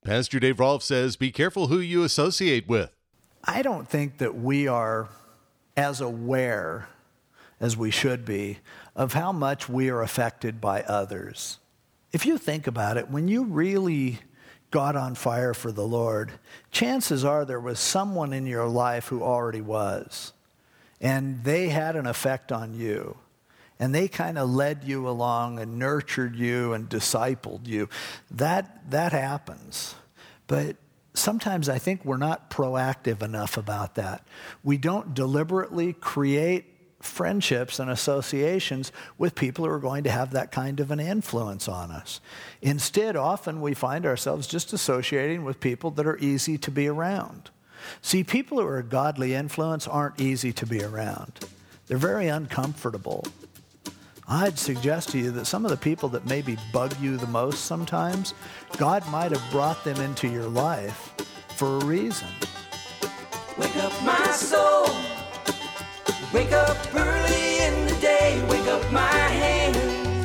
Pastor Dave Rolfe says, be careful who you associate with. I don't think that we are as aware as we should be of how much we are affected by others. If you think about it, when you really got on fire for the Lord, chances are there was someone in your life who already was, and they had an effect on you. And they kind of led you along and nurtured you and discipled you. That happens. But sometimes I think we're not proactive enough about that. We don't deliberately create friendships and associations with people who are going to have that kind of an influence on us. Instead, often we find ourselves just associating with people that are easy to be around. See, people who are a godly influence aren't easy to be around. They're very uncomfortable. I'd suggest to you that some of the people that maybe bug you the most sometimes, God might have brought them into your life for a reason. Wake up my soul. Wake up early in the day. Wake up my hand.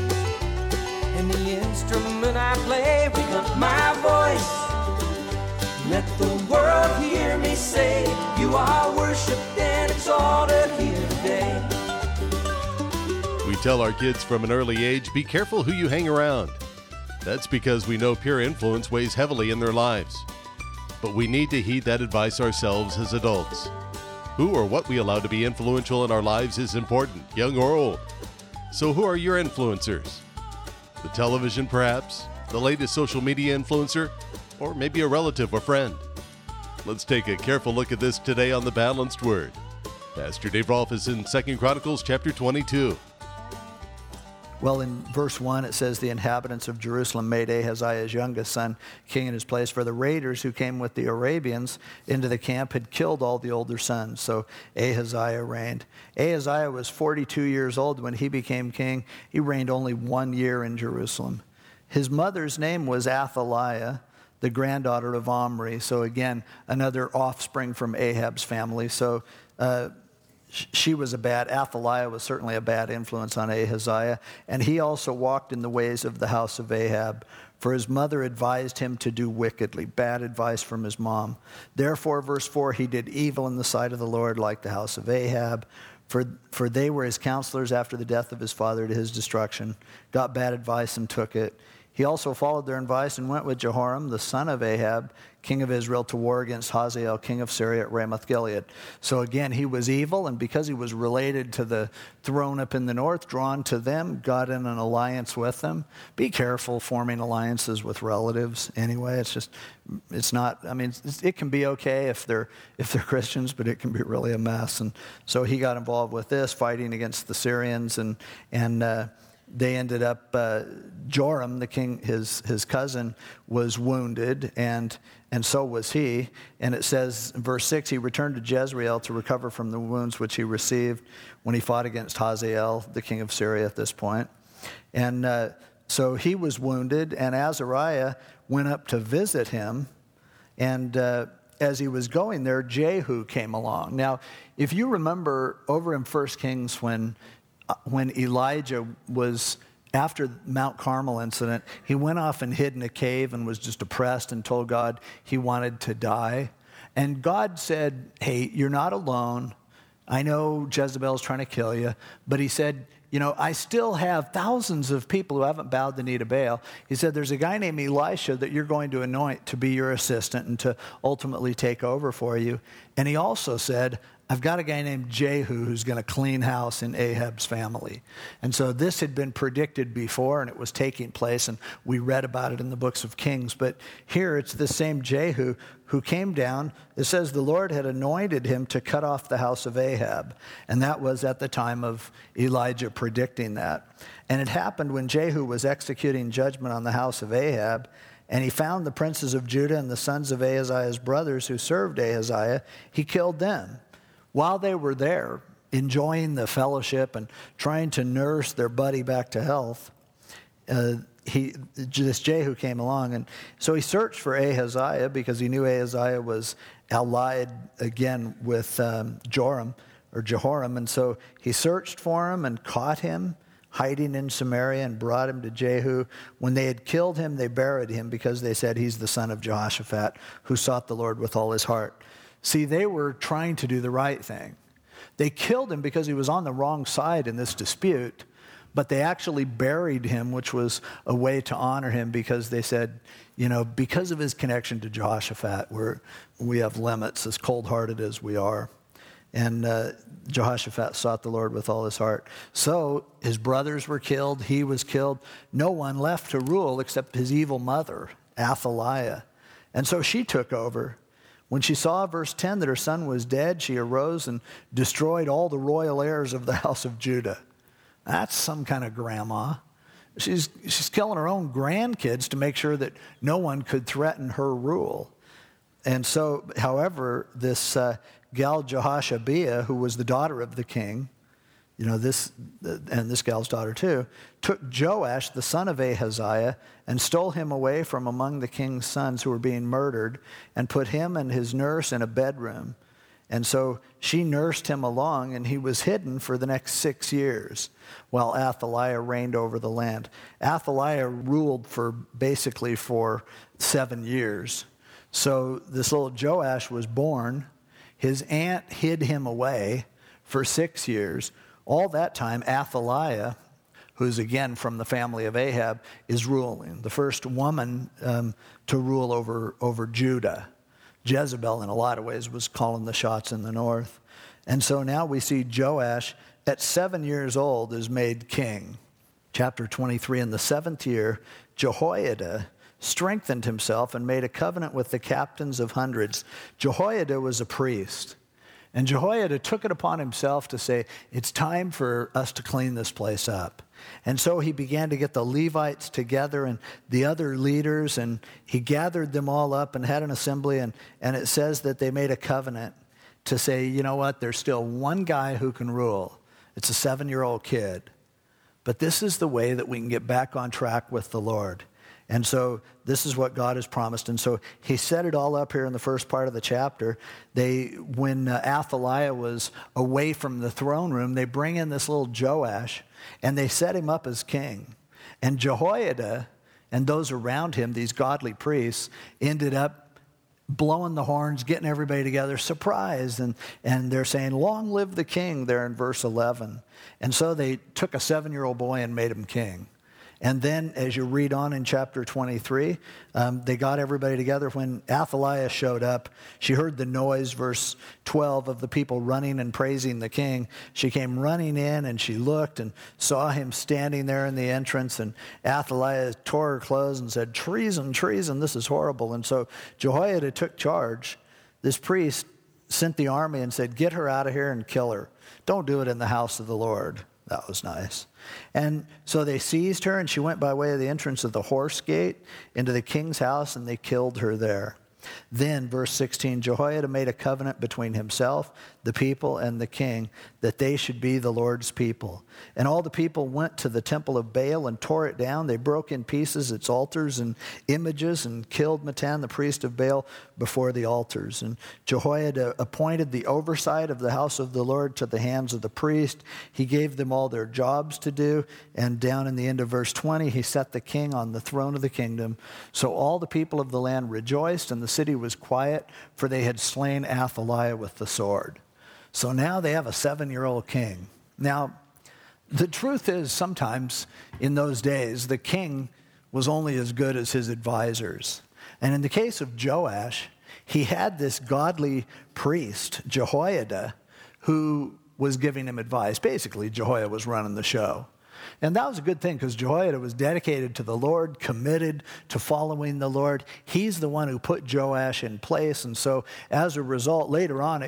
And the instrument I play. Wake up my voice. Let the world hear me say, you are worshiped and exalted here today. We tell our kids from an early age, be careful who you hang around. That's because we know peer influence weighs heavily in their lives. But we need to heed that advice ourselves as adults. Who or what we allow to be influential in our lives is important, young or old. So who are your influencers? The television, perhaps? The latest social media influencer? Or maybe a relative or friend? Let's take a careful look at this today on The Balanced Word. Pastor Dave Rolfe is in 2 Chronicles chapter 22. Well, in verse 1, it says, the inhabitants of Jerusalem made Ahaziah's youngest son king in his place, for the raiders who came with the Arabians into the camp had killed all the older sons. So Ahaziah reigned. Ahaziah was 42 years old when he became king. He reigned only 1 year in Jerusalem. His mother's name was Athaliah, the granddaughter of Omri. So again, another offspring from Ahab's family. So Athaliah was certainly a bad influence on Ahaziah, and he also walked in the ways of the house of Ahab, for his mother advised him to do wickedly, bad advice from his mom. Therefore, verse 4, he did evil in the sight of the Lord like the house of Ahab, for they were his counselors after the death of his father to his destruction, got bad advice and took it. He also followed their advice and went with Jehoram, the son of Ahab, king of Israel, to war against Hazael, king of Syria at Ramoth Gilead. So again, he was evil, and because he was related to the throne up in the north, drawn to them, got in an alliance with them. Be careful forming alliances with relatives anyway. It can be okay if they're Christians, but it can be really a mess. And so he got involved with this, fighting against the Syrians, and they ended up, Joram, the king, his cousin, was wounded, and so was he. And it says in verse 6, he returned to Jezreel to recover from the wounds which he received when he fought against Hazael, the king of Syria at this point. And so he was wounded, and Azariah went up to visit him. And as he was going there, Jehu came along. Now, if you remember over in 1 Kings when Elijah was, after Mount Carmel incident, he went off and hid in a cave and was just depressed and told God he wanted to die. And God said, hey, you're not alone. I know Jezebel's trying to kill you. But he said, I still have thousands of people who haven't bowed the knee to Baal. He said, there's a guy named Elisha that you're going to anoint to be your assistant and to ultimately take over for you. And he also said, I've got a guy named Jehu who's going to clean house in Ahab's family. And so this had been predicted before, and it was taking place, and we read about it in the books of Kings. But here it's the same Jehu who came down. It says the Lord had anointed him to cut off the house of Ahab. And that was at the time of Elijah predicting that. And it happened when Jehu was executing judgment on the house of Ahab, and he found the princes of Judah and the sons of Ahaziah's brothers who served Ahaziah. He killed them. While they were there, enjoying the fellowship and trying to nurse their buddy back to health, this Jehu came along. And so he searched for Ahaziah because he knew Ahaziah was allied again with Jehoram. And so he searched for him and caught him hiding in Samaria, and brought him to Jehu. When they had killed him, they buried him because they said, he's the son of Jehoshaphat, who sought the Lord with all his heart. See, they were trying to do the right thing. They killed him because he was on the wrong side in this dispute, but they actually buried him, which was a way to honor him, because they said, because of his connection to Jehoshaphat, we have limits, as cold-hearted as we are. And Jehoshaphat sought the Lord with all his heart. So his brothers were killed. He was killed. No one left to rule except his evil mother, Athaliah. And so she took over. When she saw, verse 10, that her son was dead, she arose and destroyed all the royal heirs of the house of Judah. That's some kind of grandma. She's killing her own grandkids to make sure that no one could threaten her rule. And so, however, this gal Jehoshabeah, who was the daughter of the king, and this gal's daughter too, took Joash, the son of Ahaziah, and stole him away from among the king's sons who were being murdered, and put him and his nurse in a bedroom. And so she nursed him along, and he was hidden for the next 6 years while Athaliah reigned over the land. Athaliah ruled for 7 years. So this little Joash was born. His aunt hid him away for 6 years. All that time, Athaliah, who's again from the family of Ahab, is ruling. The first woman to rule over Judah. Jezebel, in a lot of ways, was calling the shots in the north. And so now we see Joash, at 7 years old, is made king. Chapter 23, in the 7th year, Jehoiada strengthened himself and made a covenant with the captains of hundreds. Jehoiada was a priest. And Jehoiada took it upon himself to say, it's time for us to clean this place up. And so he began to get the Levites together and the other leaders, and he gathered them all up and had an assembly, and it says that they made a covenant to say, you know what, there's still one guy who can rule. It's a 7-year-old kid. But this is the way that we can get back on track with the Lord. And so this is what God has promised. And so he set it all up here in the first part of the chapter. When Athaliah was away from the throne room, they bring in this little Joash, and they set him up as king. And Jehoiada and those around him, these godly priests, ended up blowing the horns, getting everybody together, surprised. And they're saying, long live the king, there in verse 11. And so they took a 7-year-old boy and made him king. And then, as you read on in chapter 23, they got everybody together. When Athaliah showed up, she heard the noise, verse 12, of the people running and praising the king. She came running in, and she looked and saw him standing there in the entrance. And Athaliah tore her clothes and said, treason, treason, this is horrible. And so Jehoiada took charge. This priest sent the army and said, get her out of here and kill her. Don't do it in the house of the Lord. That was nice. And so they seized her, and she went by way of the entrance of the horse gate into the king's house, and they killed her there. Then, verse 16, Jehoiada made a covenant between himself, the people, and the king, that they should be the Lord's people. And all the people went to the temple of Baal and tore it down. They broke in pieces its altars and images and killed Mattan, the priest of Baal, before the altars. And Jehoiada appointed the oversight of the house of the Lord to the hands of the priest. He gave them all their jobs to do. And down in the end of verse 20, he set the king on the throne of the kingdom. So all the people of the land rejoiced, and the city was quiet, for they had slain Athaliah with the sword. So now they have a 7-year-old king. Now, the truth is, sometimes in those days, the king was only as good as his advisors. And in the case of Joash, he had this godly priest, Jehoiada, who was giving him advice. Basically, Jehoiada was running the show. And that was a good thing, because Jehoiada was dedicated to the Lord, committed to following the Lord. He's the one who put Joash in place. And so as a result, later on,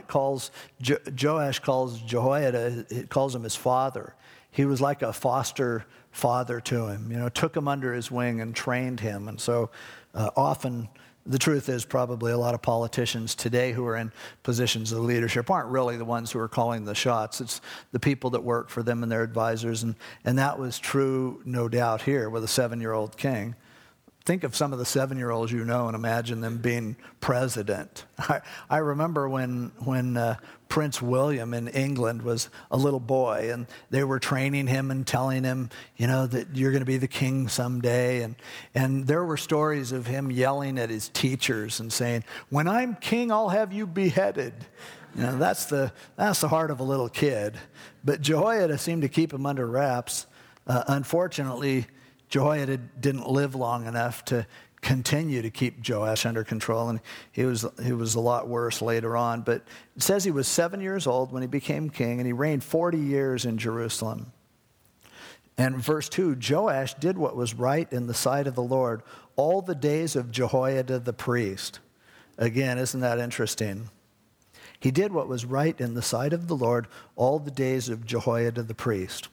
Joash calls Jehoiada, it calls him his father. He was like a foster father to him, took him under his wing and trained him. And so often, the truth is, probably a lot of politicians today who are in positions of leadership aren't really the ones who are calling the shots. It's the people that work for them and their advisors. And that was true, no doubt, here with a 7-year-old king. think of some of the 7-year-olds you know and imagine them being president. I remember when Prince William in England was a little boy, and they were training him and telling him, that you're going to be the king someday. And there were stories of him yelling at his teachers and saying, "When I'm king, I'll have you beheaded." That's the heart of a little kid. But Jehoiada seemed to keep him under wraps. Unfortunately, Jehoiada didn't live long enough to continue to keep Joash under control, and he was a lot worse later on. But it says he was 7 years old when he became king, and he reigned 40 years in Jerusalem. And verse 2, Joash did what was right in the sight of the Lord all the days of Jehoiada the priest. Again, isn't that interesting? He did what was right in the sight of the Lord all the days of Jehoiada the priest.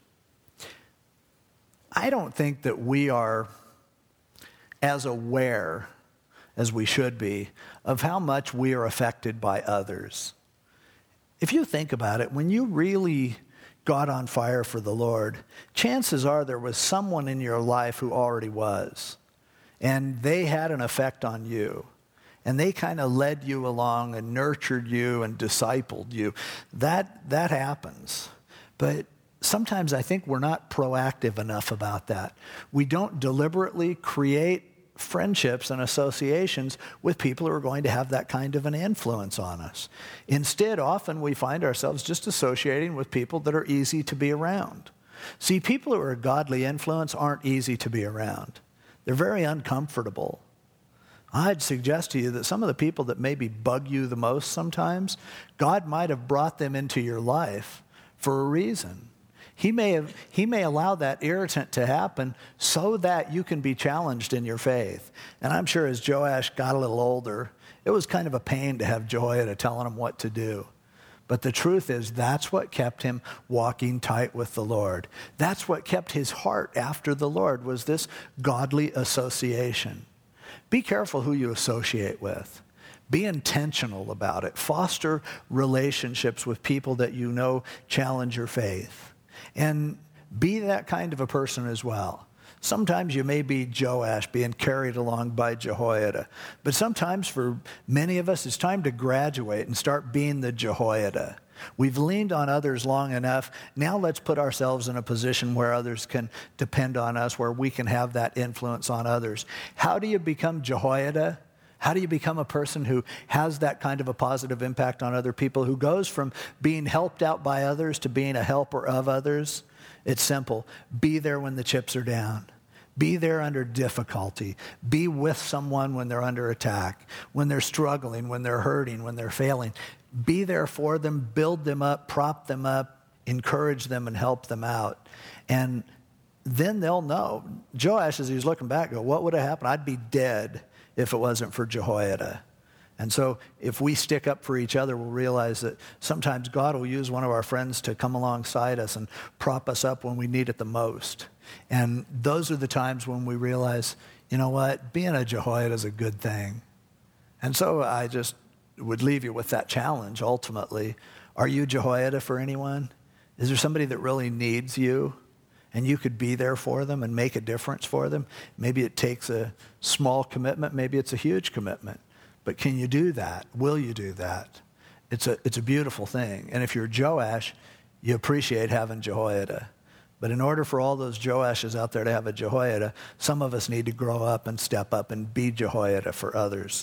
I don't think that we are as aware as we should be of how much we are affected by others. If you think about it, when you really got on fire for the Lord, chances are there was someone in your life who already was, and they had an effect on you. And they kind of led you along and nurtured you and discipled you. That happens. But sometimes I think we're not proactive enough about that. We don't deliberately create friendships and associations with people who are going to have that kind of an influence on us. Instead, often we find ourselves just associating with people that are easy to be around. See, people who are a godly influence aren't easy to be around. They're very uncomfortable. I'd suggest to you that some of the people that maybe bug you the most sometimes, God might have brought them into your life for a reason. He may allow that irritant to happen so that you can be challenged in your faith. And I'm sure as Joash got a little older, it was kind of a pain to have Jehoiada telling him what to do. But the truth is, that's what kept him walking tight with the Lord. That's what kept his heart after the Lord, was this godly association. Be careful who you associate with. Be intentional about it. Foster relationships with people that you know challenge your faith. And be that kind of a person as well. Sometimes you may be Joash being carried along by Jehoiada. But sometimes for many of us, it's time to graduate and start being the Jehoiada. We've leaned on others long enough. Now let's put ourselves in a position where others can depend on us, where we can have that influence on others. How do you become Jehoiada? How do you become a person who has that kind of a positive impact on other people, who goes from being helped out by others to being a helper of others? It's simple. Be there when the chips are down. Be there under difficulty. Be with someone when they're under attack, when they're struggling, when they're hurting, when they're failing. Be there for them, build them up, prop them up, encourage them, and help them out. And then they'll know. Joash, as he's looking back, go, what would have happened? I'd be dead if it wasn't for Jehoiada. And so if we stick up for each other, we'll realize that sometimes God will use one of our friends to come alongside us and prop us up when we need it the most. And those are the times when we realize, you know what, being a Jehoiada is a good thing. And so I just would leave you with that challenge ultimately. Are you Jehoiada for anyone? Is there somebody that really needs you and you could be there for them and make a difference for them? Maybe it takes a small commitment, maybe it's a huge commitment. But can you do that? Will you do that? It's a beautiful thing. And if you're Joash, you appreciate having Jehoiada. But in order for all those Joashes out there to have a Jehoiada, some of us need to grow up and step up and be Jehoiada for others.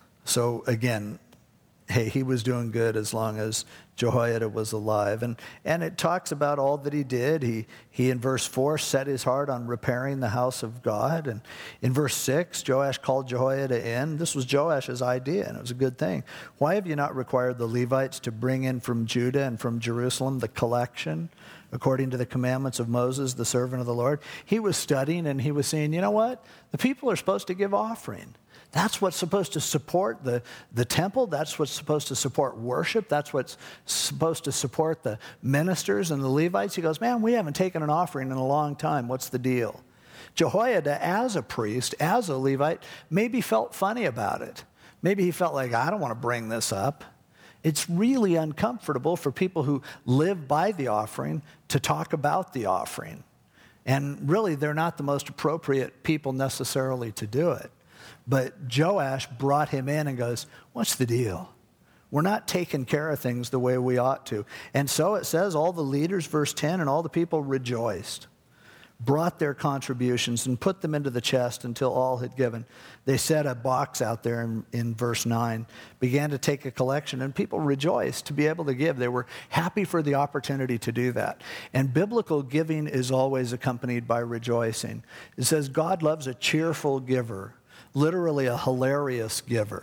So again, hey, he was doing good as long as Jehoiada was alive. And it talks about all that he did. He in verse 4 set his heart on repairing the house of God. And in verse 6, Joash called Jehoiada in. This was Joash's idea, and it was a good thing. Why have you not required the Levites to bring in from Judah and from Jerusalem the collection, according to the commandments of Moses, the servant of the Lord? He was studying, and he was saying, you know what? The people are supposed to give offering. That's what's supposed to support the temple. That's what's supposed to support worship. That's what's supposed to support the ministers and the Levites. He goes, man, we haven't taken an offering in a long time. What's the deal? Jehoiada, as a priest, as a Levite, maybe felt funny about it. Maybe he felt like, I don't want to bring this up. It's really uncomfortable for people who live by the offering to talk about the offering. And really, they're not the most appropriate people necessarily to do it. But Joash brought him in and goes, what's the deal? We're not taking care of things the way we ought to. And so it says all the leaders, verse 10, and all the people rejoiced, brought their contributions and put them into the chest until all had given. They set a box out there in verse 9, began to take a collection, and people rejoiced to be able to give. They were happy for the opportunity to do that. And biblical giving is always accompanied by rejoicing. It says God loves a cheerful giver, literally a hilarious giver.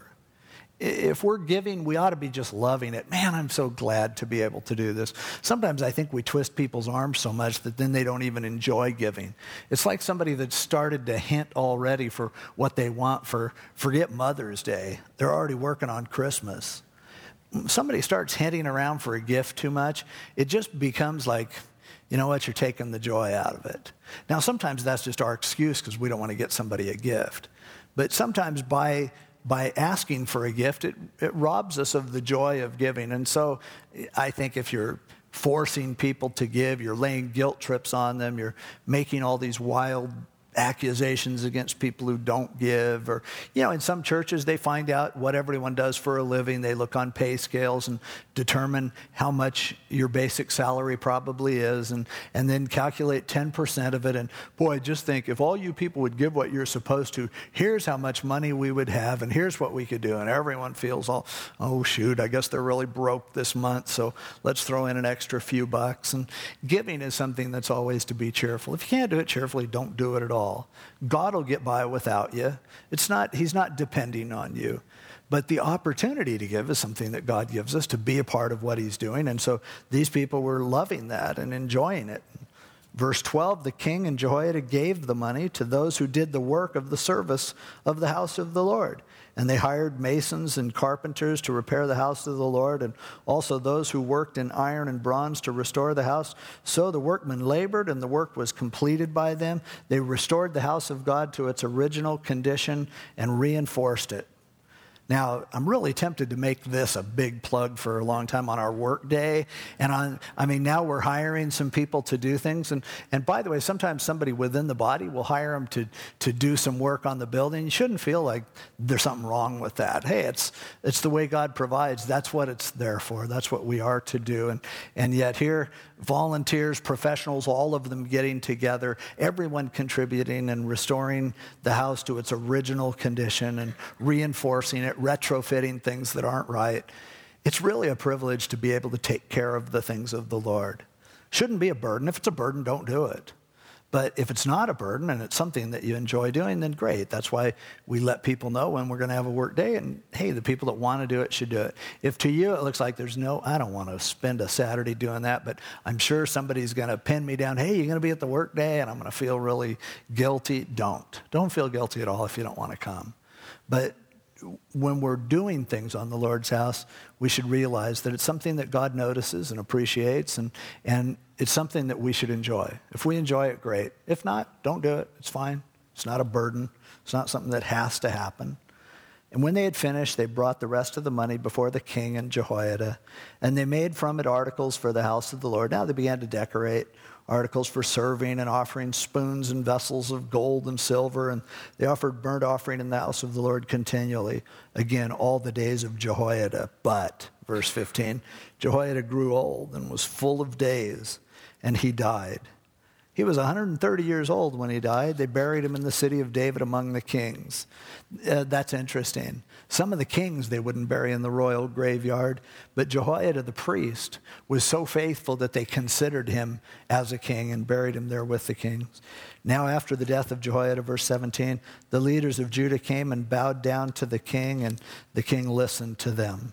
If we're giving, we ought to be just loving it. Man, I'm so glad to be able to do this. Sometimes I think we twist people's arms so much that then they don't even enjoy giving. It's like somebody that started to hint already for what they want forget Mother's Day. They're already working on Christmas. Somebody starts hinting around for a gift too much, it just becomes like, you know what, you're taking the joy out of it. Now, sometimes that's just our excuse because we don't want to get somebody a gift. But sometimes by asking for a gift, it robs us of the joy of giving. And so I think if you're forcing people to give, you're laying guilt trips on them, you're making all these wild accusations against people who don't give, or, in some churches they find out what everyone does for a living. They look on pay scales and determine how much your basic salary probably is, and then calculate 10% of it. And boy, just think, if all you people would give what you're supposed to, here's how much money we would have, and here's what we could do. And everyone feels all, oh shoot, I guess they're really broke this month, so let's throw in an extra few bucks. And giving is something that's always to be cheerful. If you can't do it cheerfully, don't do it at all. God will get by without you. He's not depending on you. But the opportunity to give is something that God gives us to be a part of what he's doing. And so these people were loving that and enjoying it. Verse 12, the king and Jehoiada gave the money to those who did the work of the service of the house of the Lord. And they hired masons and carpenters to repair the house of the Lord, and also those who worked in iron and bronze to restore the house. So the workmen labored, and the work was completed by them. They restored the house of God to its original condition and reinforced it. Now, I'm really tempted to make this a big plug for a long time on our work day. And now we're hiring some people to do things. And by the way, sometimes somebody within the body will hire them to do some work on the building. You shouldn't feel like there's something wrong with that. Hey, it's the way God provides. That's what it's there for. That's what we are to do. And yet here, volunteers, professionals, all of them getting together, everyone contributing and restoring the house to its original condition and reinforcing it, retrofitting things that aren't right. It's really a privilege to be able to take care of the things of the Lord. Shouldn't be a burden. If it's a burden, don't do it. But if it's not a burden and it's something that you enjoy doing, then great. That's why we let people know when we're going to have a work day. And hey, the people that want to do it should do it. If to you it looks like I don't want to spend a Saturday doing that, but I'm sure somebody's going to pin me down. Hey, you're going to be at the work day and I'm going to feel really guilty. Don't feel guilty at all if you don't want to come. But when we're doing things on the Lord's house, we should realize that it's something that God notices and appreciates, and it's something that we should enjoy. If we enjoy it, great. If not, don't do it. It's fine. It's not a burden. It's not something that has to happen. And when they had finished, they brought the rest of the money before the king and Jehoiada, and they made from it articles for the house of the Lord. Now they began to decorate articles for serving and offering, spoons and vessels of gold and silver, and they offered burnt offering in the house of the Lord continually, again, all the days of Jehoiada. But, verse 15, Jehoiada grew old and was full of days, and he died. He was 130 years old when he died. They buried him in the city of David among the kings. That's interesting. Some of the kings they wouldn't bury in the royal graveyard, but Jehoiada the priest was so faithful that they considered him as a king and buried him there with the kings. Now after the death of Jehoiada, verse 17, the leaders of Judah came and bowed down to the king, and the king listened to them.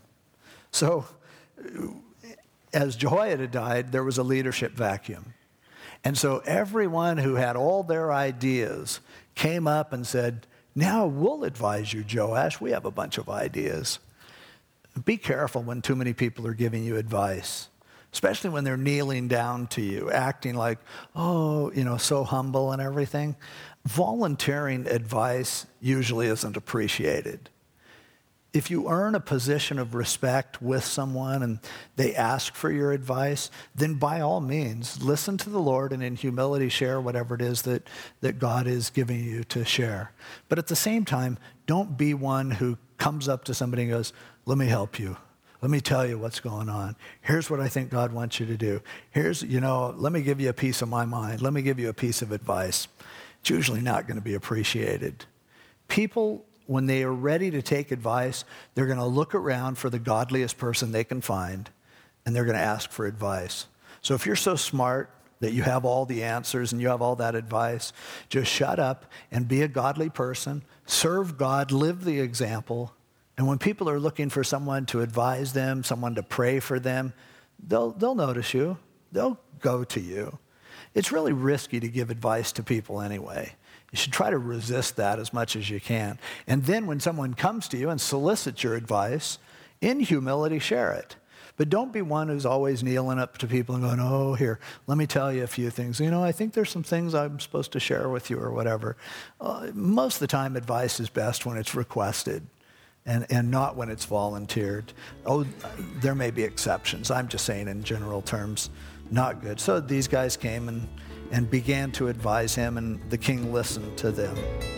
So as Jehoiada died, there was a leadership vacuum. And so everyone who had all their ideas came up and said, now we'll advise you, Joash. We have a bunch of ideas. Be careful when too many people are giving you advice, especially when they're kneeling down to you, acting like, so humble and everything. Volunteering advice usually isn't appreciated. if you earn a position of respect with someone and they ask for your advice, then by all means, listen to the Lord and in humility share whatever it is that God is giving you to share. But at the same time, don't be one who comes up to somebody and goes, let me help you. Let me tell you what's going on. Here's what I think God wants you to do. Let me give you a piece of my mind. Let me give you a piece of advice. It's usually not going to be appreciated. People, when they are ready to take advice, they're going to look around for the godliest person they can find, and they're going to ask for advice. So if you're so smart that you have all the answers and you have all that advice, just shut up and be a godly person, serve God, live the example, and when people are looking for someone to advise them, someone to pray for them, they'll notice you. They'll go to you. It's really risky to give advice to people anyway. You should try to resist that as much as you can. And then when someone comes to you and solicits your advice, in humility, share it. But don't be one who's always kneeling up to people and going, oh, here, let me tell you a few things. I think there's some things I'm supposed to share with you or whatever. Most of the time, advice is best when it's requested and not when it's volunteered. Oh, there may be exceptions. I'm just saying in general terms, not good. So these guys came and began to advise him, and the king listened to them.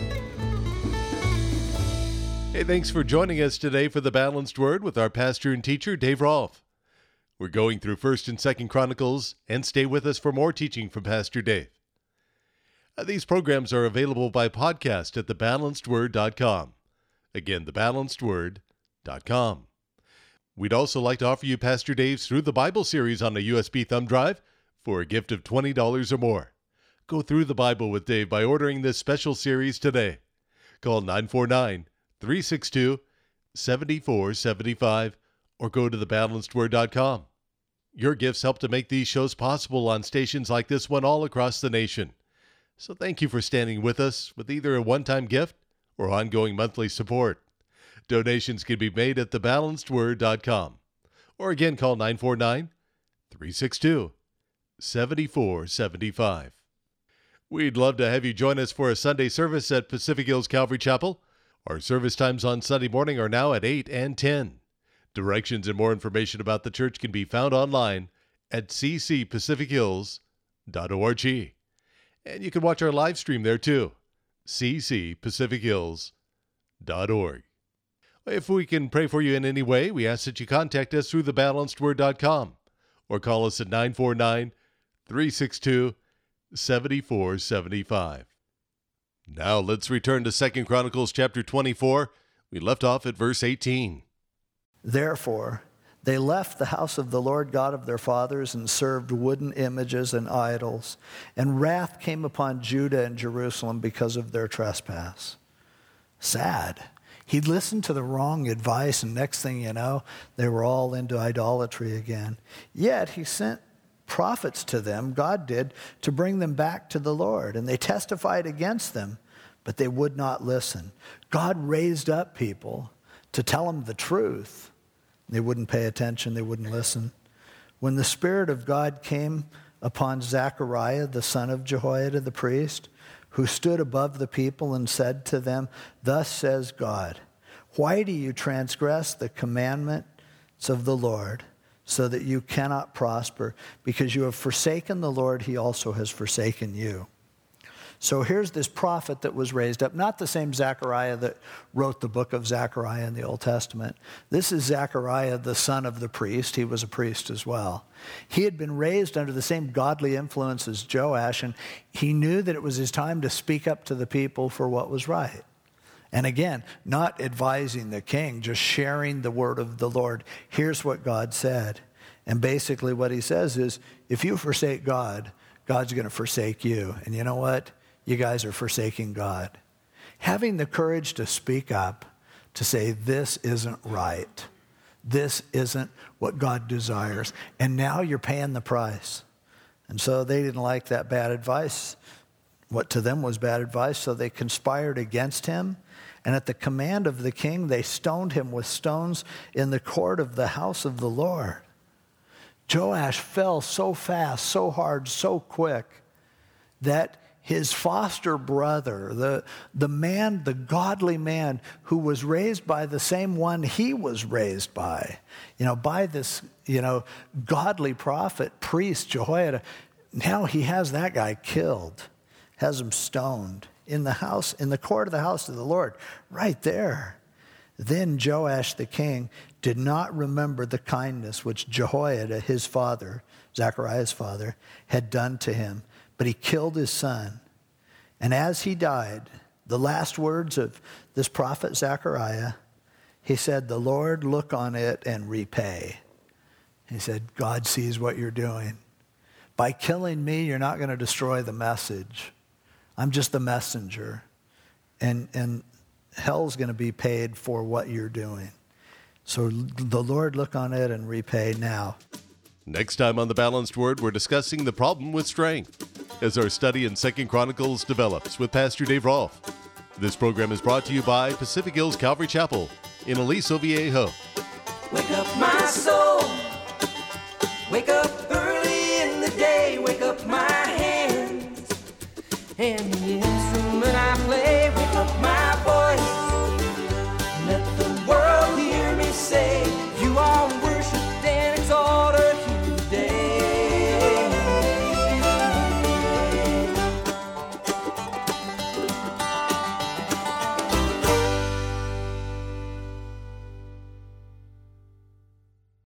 Hey, thanks for joining us today for the Balanced Word with our pastor and teacher, Dave Rolfe. We're going through 1st and 2nd Chronicles, and stay with us for more teaching from Pastor Dave. These programs are available by podcast at thebalancedword.com. Again, thebalancedword.com. We'd also like to offer you Pastor Dave's Through the Bible series on a USB thumb drive for a gift of $20 or more. Go through the Bible with Dave by ordering this special series today. Call 949-362-7475 or go to thebalancedword.com. Your gifts help to make these shows possible on stations like this one all across the nation. So thank you for standing with us with either a one-time gift or ongoing monthly support. Donations can be made at thebalancedword.com. Or again, call 949-362-7475. We'd love to have you join us for a Sunday service at Pacific Hills Calvary Chapel. Our service times on Sunday morning are now at 8 and 10. Directions and more information about the church can be found online at ccpacifichills.org. And you can watch our live stream there too, ccpacifichills.org. If we can pray for you in any way, we ask that you contact us through thebalancedword.com or call us at 949-362-7475. Now let's return to 2 Chronicles chapter 24. We left off at verse 18. Therefore, they left the house of the Lord God of their fathers and served wooden images and idols. And wrath came upon Judah and Jerusalem because of their trespass. Sad. He listened to the wrong advice, and next thing you know, they were all into idolatry again. Yet he sent prophets to them, God did, to bring them back to the Lord. And they testified against them, but they would not listen. God raised up people to tell them the truth. They wouldn't pay attention. They wouldn't listen. When the Spirit of God came upon Zechariah, the son of Jehoiada the priest, who stood above the people and said to them, "Thus says God, why do you transgress the commandments of the Lord so that you cannot prosper? Because you have forsaken the Lord, he also has forsaken you." So here's this prophet that was raised up, not the same Zechariah that wrote the book of Zechariah in the Old Testament. This is Zechariah, the son of the priest. He was a priest as well. He had been raised under the same godly influence as Joash, and he knew that it was his time to speak up to the people for what was right. And again, not advising the king, just sharing the word of the Lord. Here's what God said. And basically what he says is, if you forsake God, God's going to forsake you. And you know what? You guys are forsaking God. Having the courage to speak up, to say, this isn't right. This isn't what God desires. And now you're paying the price. And so they didn't like that bad advice, what to them was bad advice, so they conspired against him. And at the command of the king, they stoned him with stones in the court of the house of the Lord. Joash fell so fast, so hard, so quick, that his foster brother, the man, the godly man who was raised by the same one he was raised by, by this, godly prophet, priest, Jehoiada. Now he has that guy killed, has him stoned in the court of the house of the Lord, right there. Then Joash the king did not remember the kindness which Jehoiada, his father, Zechariah's father, had done to him, but he killed his son. And as he died, the last words of this prophet Zechariah, he said, "The Lord look on it and repay." He said, God sees what you're doing. By killing me, you're not going to destroy the message. I'm just the messenger. And hell's going to be paid for what you're doing. So the Lord look on it and repay now. Next time on The Balanced Word, we're discussing the problem with strength as our study in 2 Chronicles develops with Pastor Dave Rolfe. This program is brought to you by Pacific Hills Calvary Chapel in Aliso Viejo. Wake up my soul. Wake up early in the day. Wake up my hands and the